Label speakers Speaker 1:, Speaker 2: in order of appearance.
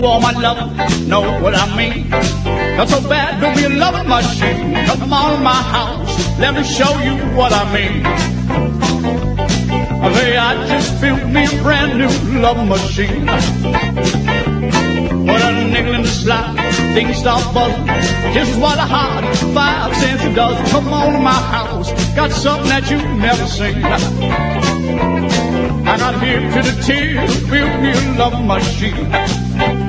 Speaker 1: All my love, know what I mean? Not so bad, don't be a loving machine. Come on my house, let me show you what I mean. Hey, I just built me a brand new love machine. Put a nickel in the slot, things start buzzing. Just what a hot 5 cents it does. Come on to my house, got something that you've never seen. I got here to the tears, built me a love machine.